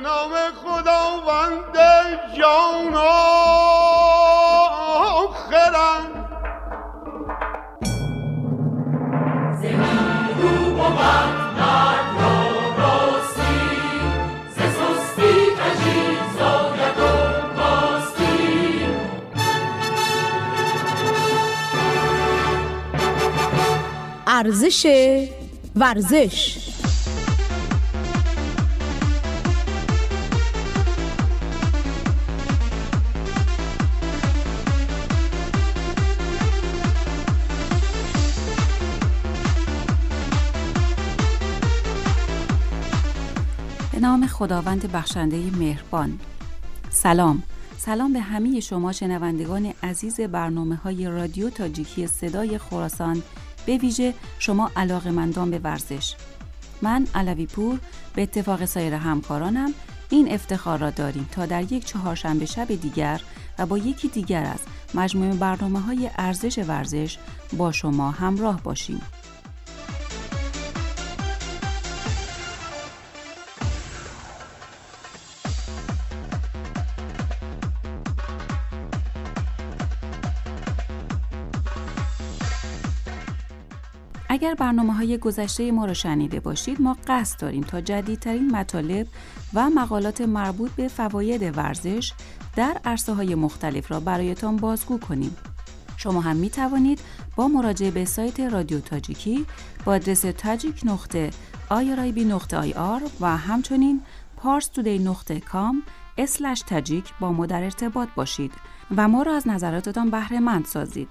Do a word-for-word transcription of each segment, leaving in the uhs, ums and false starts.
نام خداوند جان آخرم زمین رو بود مرد را راستی ز سستی عجیب زاید و باستی ارزش ورزش. به نام خداوند بخشنده مهربان. سلام سلام به همه شما شنوندگان عزیز برنامه‌های رادیو تاجیکی صدای خراسان، به ویژه شما علاقه‌مندان به ورزش. من علوی پور به اتفاق سایر همکارانم این افتخار را داریم تا در یک چهارشنبه شب دیگر و با یکی دیگر از مجموعه برنامه‌های ارزش ورزش با شما همراه باشیم. اگر برنامه‌های گذشته ما را شنیده باشید، ما قصد داریم تا جدیدترین مطالب و مقالات مربوط به فواید ورزش در عرصه‌های مختلف را برایتان بازگو کنیم. شما هم می توانید با مراجعه به سایت رادیو تاجیکی با آدرس تاجیک نقطه آی آر آی بی نقطه آی آر و همچنین پارس تودی نقطه کام اسلش تاجیک با ما در ارتباط باشید و ما را از نظراتتان بهره مند سازید.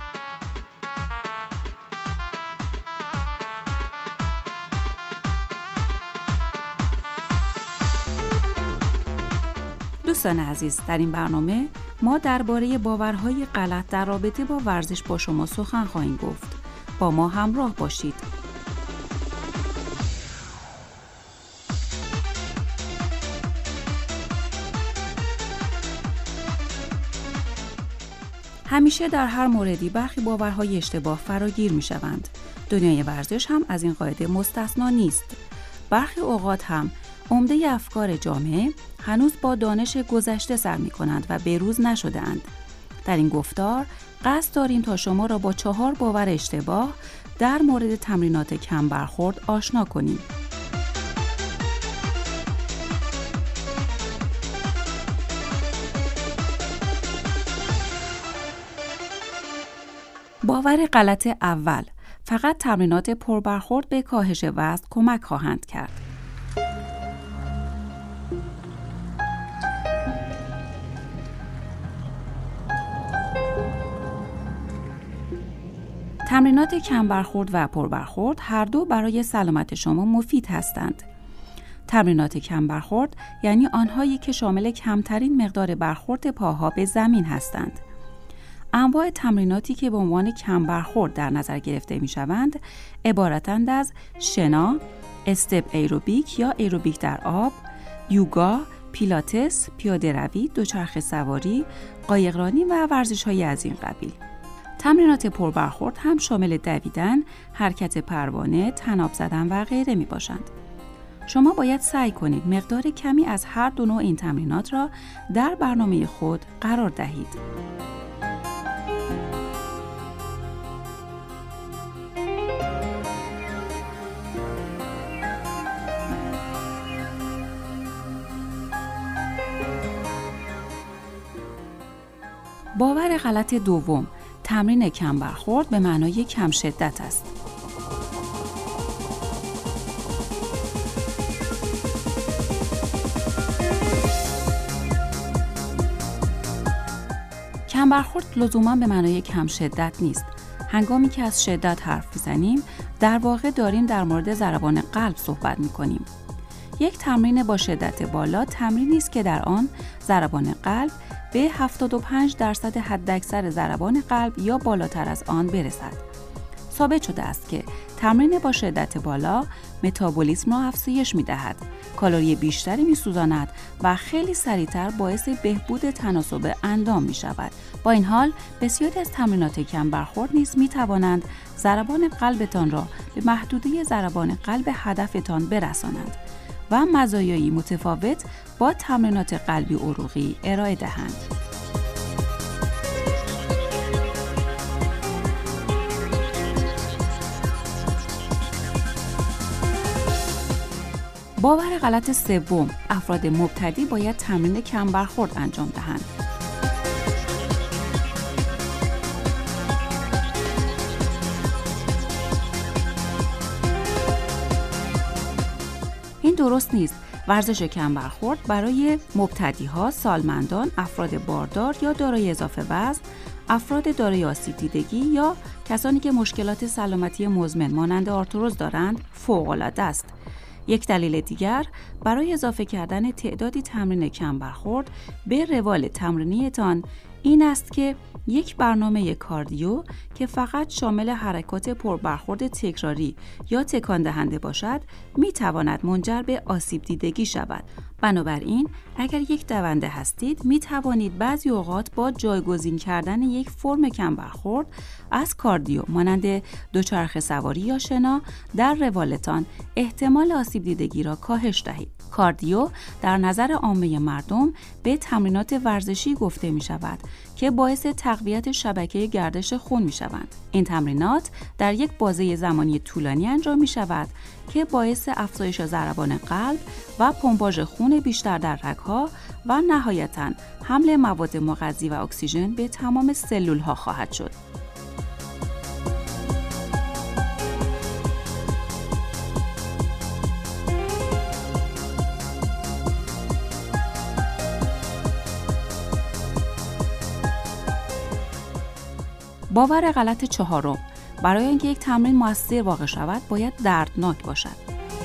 دوستان عزیز، در این برنامه ما درباره باورهای غلط در رابطه با ورزش با شما سخن خواهیم گفت. با ما همراه باشید. همیشه در هر موردی برخی باورهای اشتباه فراگیر می شوند. دنیای ورزش هم از این قاعده مستثنا نیست. برخی اوقات هم عمده افکار جامعه هنوز با دانش گذشته سر می کنند و بروز نشده اند. در این گفتار قصد داریم تا شما را با چهار باور اشتباه در مورد تمرینات کم برخورد آشنا کنیم. باور غلط اول: فقط تمرینات پربرخورد به کاهش وزن کمک خواهند کرد. تمرینات کم برخورد و پر برخورد هر دو برای سلامت شما مفید هستند. تمرینات کم برخورد یعنی آنهایی که شامل کمترین مقدار برخورد پاها به زمین هستند. انواع تمریناتی که به عنوان کم برخورد در نظر گرفته می شوند عبارتند از شنا، استپ ایروبیک یا ایروبیک در آب، یوگا، پیلاتس، پیاده روی، دوچرخه سواری، قایقرانی و ورزش‌های از این قبیل. تمرینات پربرخورد هم شامل دویدن، حرکت پروانه، طناب زدن و غیره می باشند. شما باید سعی کنید مقدار کمی از هر دو نوع این تمرینات را در برنامه خود قرار دهید. باور غلط دوم: تمرین کم برخورد به معنای کم شدت است. کم برخورد لزوما به معنای کم شدت نیست. هنگامی که از شدت حرف می‌زنیم، در واقع داریم در مورد ضربان قلب صحبت می‌کنیم. یک تمرین با شدت بالا تمرینی است که در آن ضربان قلب به هفتاد و پنج درصد حداکثر ضربان قلب یا بالاتر از آن برسد. ثابت شده است که تمرین با شدت بالا متابولیسم را افزایش می‌دهد، کالری بیشتری می‌سوزاند و خیلی سریعتر باعث بهبود تناسب اندام می‌شود. با این حال بسیاری از تمرینات کم برخورد نیز می‌توانند ضربان قلبتان را به محدوده ضربان قلب هدفتان برسانند. و مزایایی متفاوت با تمرینات قلبی عروقی ارائه دهند. باور غلط سوم، افراد مبتدی باید تمرین کم برخورد انجام دهند. این درست نیست. ورزش کم برخورد برای مبتدی‌ها، سالمندان، افراد باردار یا دارای اضافه وزن، افراد دارای آسیب دیدگی یا کسانی که مشکلات سلامتی مزمن مانند آرتروز دارند فوق‌العاده است. یک دلیل دیگر برای اضافه کردن تعدادی تمرین کم برخورد به روال تمرینیتان این است که یک برنامه کاردیو که فقط شامل حرکات پربرخورد تکراری یا تکان دهنده باشد می تواند منجر به آسیب دیدگی شود. بنابراین اگر یک دونده هستید می توانید بعضی اوقات با جایگزین کردن یک فرم کم برخورد از کاردیو مانند دوچرخه سواری یا شنا در روالتان احتمال آسیب دیدگی را کاهش دهید. کاردیو در نظر عامه مردم به تمرینات ورزشی گفته می شود که باعث تقویت شبکه گردش خون می شوند. این تمرینات در یک بازه زمانی طولانی انجام می شود که باعث افزایش ضربان قلب و پمپاژ خون بیشتر در رگ‌ها و نهایتاً حمل مواد مغذی و اکسیژن به تمام سلول‌ها خواهد شد. باور غلط چهارم، برای اینکه یک تمرین مؤثر واقع شود باید دردناک باشد.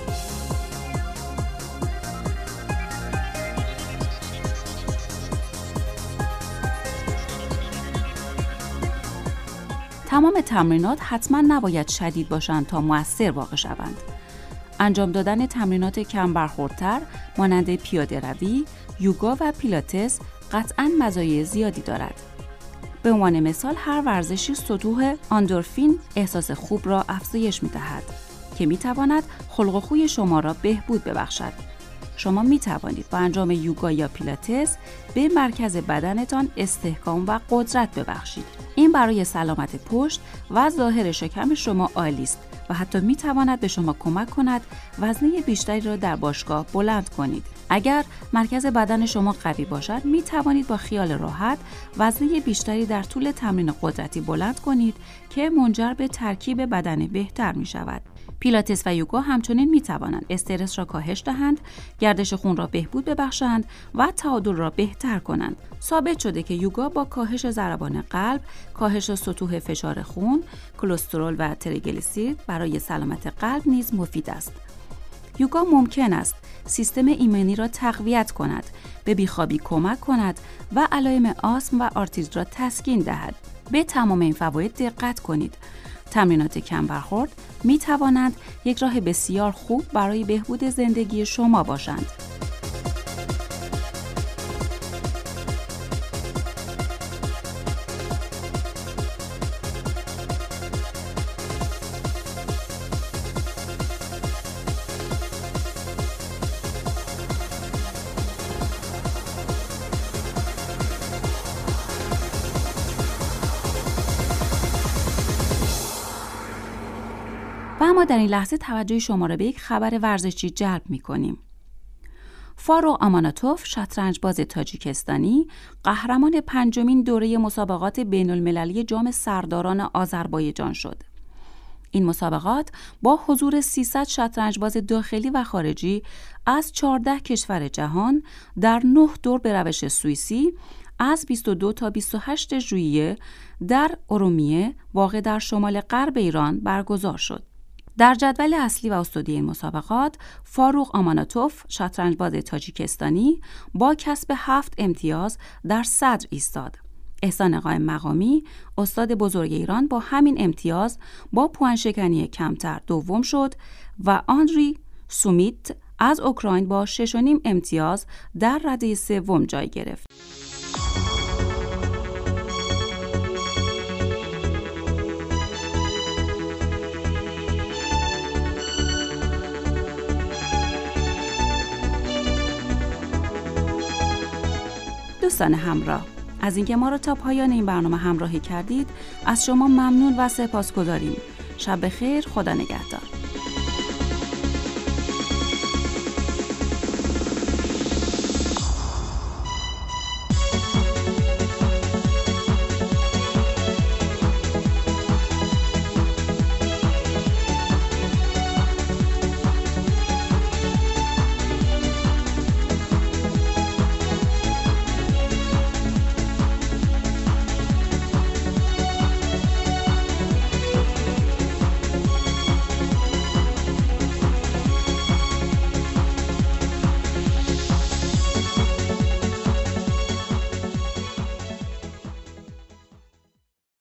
تمام تمرینات حتما نباید شدید باشند تا مؤثر واقع شوند. انجام دادن تمرینات کم برخوردتر مانند پیاده روی، یوگا و پیلاتس قطعاً مزایای زیادی دارد. به عنوان مثال هر ورزشی سطوح اندورفین احساس خوب را افزایش می‌دهد که می‌تواند خلق و خوی شما را بهبود ببخشد. شما می‌توانید با انجام یوگا یا پیلاتس به مرکز بدنتان استحکام و قدرت ببخشید. این برای سلامت پشت و ظاهر شکم شما عالی است و حتی می‌تواند به شما کمک کند وزنه بیشتری را در باشگاه بلند کنید. اگر مرکز بدن شما قوی باشد، می توانید با خیال راحت وزنه بیشتری در طول تمرین قدرتی بلند کنید که منجر به ترکیب بدن بهتر می شود. پیلاتس و یوگا همچنین می توانند استرس را کاهش دهند، گردش خون را بهبود ببخشند و تعادل را بهتر کنند. ثابت شده که یوگا با کاهش ضربان قلب، کاهش سطوح فشار خون، کلسترول و تریگلیسیرید برای سلامت قلب نیز مفید است. یوگا ممکن است سیستم ایمنی را تقویت کند، به بیخوابی کمک کند و علائم آسم و آرتریت را تسکین دهد. به تمام این فواید دقت کنید. تمرینات کم برخورد می توانند یک راه بسیار خوب برای بهبود زندگی شما باشند. و اما در این لحظه توجه شما را به یک خبر ورزشی جلب می کنیم. فاروق آماناتوف، شطرنجباز تاجیکستانی، قهرمان پنجمین دوره مسابقات بین المللی جام سرداران آذربایجان شد. این مسابقات با حضور سیصد شطرنجباز داخلی و خارجی از چهارده کشور جهان در نه دور به روش سوئیسی از بیست و دو تا بیست و هشت ژوئیه در ارومیه واقع در شمال غرب ایران برگزار شد. در جدول اصلی و استودی این مسابقات، فاروق آماناتوف، شطرنجباز تاجیکستانی، با کسب هفت امتیاز در صدر ایستاد. احسان قائم مقامی، استاد بزرگ ایران، با همین امتیاز با پوانشکنی کمتر دوم شد و آندری سومیت از اوکراین با شش و نیم امتیاز در رده سوم جای گرفت. دوستان همراه، از اینکه ما را تا پایان این برنامه همراهی کردید از شما ممنون و سپاسگزاریم. شب بخیر، خدا نگهدار.